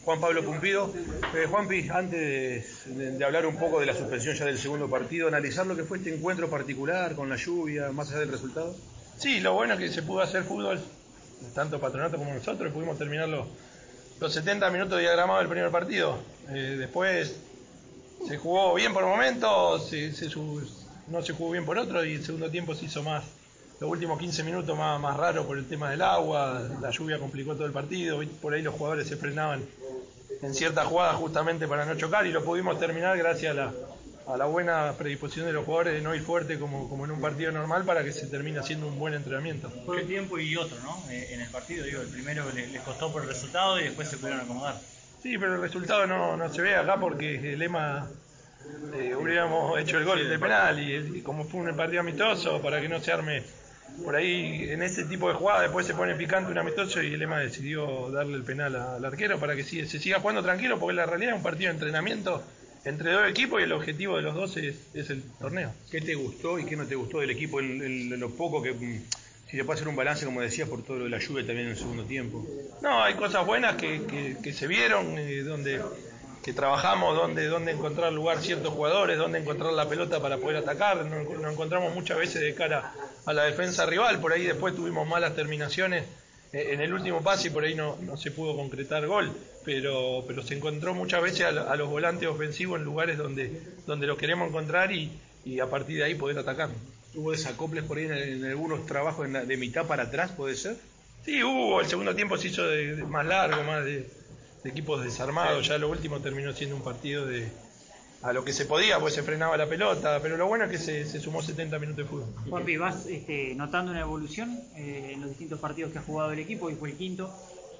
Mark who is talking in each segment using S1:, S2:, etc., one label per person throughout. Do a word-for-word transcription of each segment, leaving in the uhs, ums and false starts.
S1: Juan Pablo Pumpido. Eh, Juanpi, antes de, de hablar un poco de la suspensión ya del segundo partido, analizar lo que fue este encuentro particular con la lluvia, más allá del resultado.
S2: Sí, lo bueno es que se pudo hacer fútbol, tanto Patronato como nosotros, pudimos terminar los, los setenta minutos diagramados del primer partido. Eh, después se jugó bien por momentos, se, se, no se jugó bien por otro, y el segundo tiempo se hizo más, los últimos quince minutos más, más raro por el tema del agua, la lluvia complicó todo el partido, por ahí los jugadores se frenaban en ciertas jugadas justamente para no chocar, y lo pudimos terminar gracias a la, a la buena predisposición de los jugadores de no ir fuerte como, como en un partido normal, para que se termine haciendo un buen entrenamiento.
S3: Fue un tiempo y otro, ¿no? Eh, en el partido, digo, el primero les, les costó por el resultado y después se pudieron acomodar.
S2: Sí, pero el resultado no, no se ve acá porque el Lema eh, hubiéramos hecho el gol de penal, y, y como fue un partido amistoso, para que no se arme por ahí en ese tipo de jugada, después se pone picante un amistoso, y el Lema decidió darle el penal al arquero para que sí, se siga jugando tranquilo, porque la realidad es un partido de entrenamiento entre dos equipos y el objetivo de los dos es, es el torneo.
S1: ¿Qué te gustó y qué no te gustó del equipo en, en lo poco que, si se puede hacer un balance, como decías, por todo lo de la lluvia también en el segundo tiempo?
S2: No, hay cosas buenas que, que, que se vieron, eh, donde que trabajamos, donde, donde encontrar lugar ciertos jugadores, donde encontrar la pelota para poder atacar. Nos, nos encontramos muchas veces de cara a la defensa rival, por ahí después tuvimos malas terminaciones eh, en el último pase y por ahí no, no se pudo concretar gol, pero, pero se encontró muchas veces a, a los volantes ofensivos en lugares donde, donde los queremos encontrar, y, y a partir de ahí poder atacar.
S1: ¿Hubo desacoples por ahí en, en algunos trabajos en la, de mitad para atrás, puede ser?
S2: Sí, hubo. El segundo tiempo se hizo de, de más largo, más de, de equipos desarmados. Sí. Ya lo último terminó siendo un partido de a lo que se podía, pues se frenaba la pelota, pero lo bueno es que se, se sumó setenta minutos de fútbol.
S4: Juanpi, ¿vas este, notando una evolución eh, en los distintos partidos que ha jugado el equipo, y fue el quinto?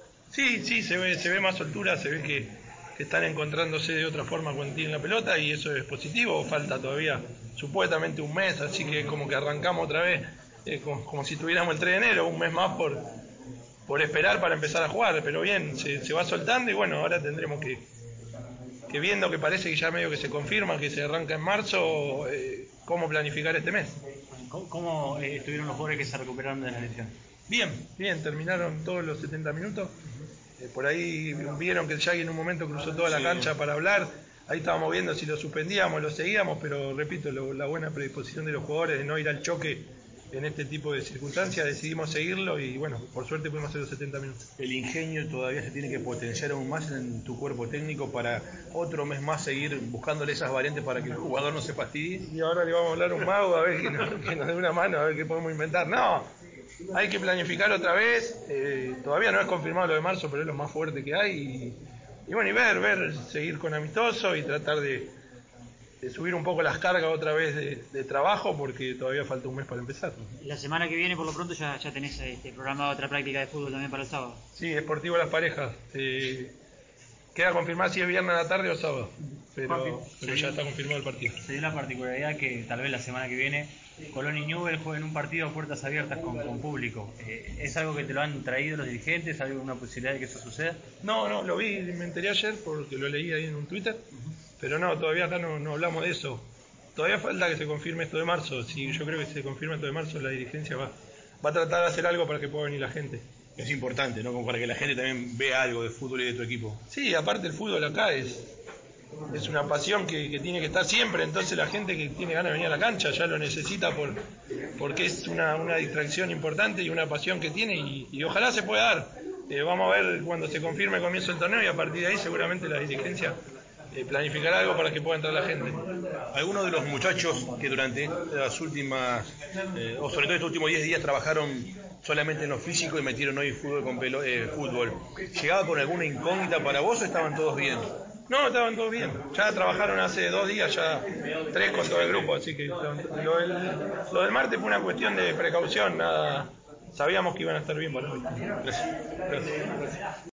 S2: Sí, sí, se ve, se ve más soltura, se ve que, que están encontrándose de otra forma cuando tienen la pelota, y eso es positivo. Falta todavía supuestamente un mes, así que como que arrancamos otra vez, eh, como, como si tuviéramos el tres de enero, un mes más por, por esperar para empezar a jugar, pero bien, se, se va soltando, y bueno, ahora tendremos que, que viendo que parece que ya medio que se confirma, que se arranca en marzo, eh, cómo planificar este mes.
S3: ¿Cómo, cómo eh, estuvieron los jugadores que se recuperaron de la lesión?
S2: Bien, bien, terminaron todos los setenta minutos. Eh, por ahí vieron que el Yagui en un momento cruzó toda la sí. cancha para hablar. Ahí estábamos viendo si lo suspendíamos, lo seguíamos, pero repito, lo, la buena predisposición de los jugadores de no ir al choque en este tipo de circunstancias, decidimos seguirlo, y bueno, por suerte pudimos hacer los setenta minutos.
S1: El ingenio todavía se tiene que potenciar aún más en tu cuerpo técnico para otro mes más seguir buscándole esas variantes para que el jugador no se fastidie.
S2: Y ahora le vamos a hablar a un mago a ver que nos, que nos dé una mano, a ver qué podemos inventar. No, hay que planificar otra vez. Eh, todavía no es confirmado lo de marzo, pero es lo más fuerte que hay, y, y bueno, y ver, ver, seguir con amistoso y tratar de de subir un poco las cargas otra vez de, de trabajo, porque todavía falta un mes para empezar.
S4: La semana que viene, por lo pronto, ya, ya tenés este, programada otra práctica de fútbol también para el sábado.
S2: Sí, Sportivo Las Parejas. Eh, queda confirmar si es viernes a la tarde o sábado, pero, pero ya está confirmado el partido.
S3: Se dio la particularidad que tal vez la semana que viene Colón y Newell's jueguen un partido a puertas abiertas con, con público. Eh, ¿Es algo que te lo han traído los dirigentes? ¿Hay alguna posibilidad de que eso suceda?
S2: No, no, lo vi, me enteré ayer porque lo leí ahí en un Twitter. Uh-huh. Pero no, todavía acá no, no hablamos de eso. Todavía falta que se confirme esto de marzo. Si yo creo que si se confirma esto de marzo, la dirigencia va, va a tratar de hacer algo para que pueda venir la gente.
S1: Es importante, ¿no? Como para que la gente también vea algo de fútbol y de tu equipo.
S2: Sí, aparte el fútbol acá es, es una pasión que, que tiene que estar siempre. Entonces la gente que tiene ganas de venir a la cancha ya lo necesita por, porque es una, una distracción importante y una pasión que tiene, y, y ojalá se pueda dar. Eh, vamos a ver cuando se confirme el comienzo del torneo, y a partir de ahí seguramente la dirigencia Eh, planificar algo para que pueda entrar la gente.
S1: Algunos de los muchachos que durante las últimas, eh, o sobre todo estos últimos diez días, trabajaron solamente en lo físico y metieron hoy fútbol con pelo, eh, fútbol, ¿llegaba con alguna incógnita para vos o estaban todos bien?
S2: No, estaban todos bien. Ya trabajaron hace dos días, ya tres con todo el grupo, así que lo, del, lo del martes fue una cuestión de precaución, nada, sabíamos que iban a estar bien para hoy.
S1: Gracias. Gracias.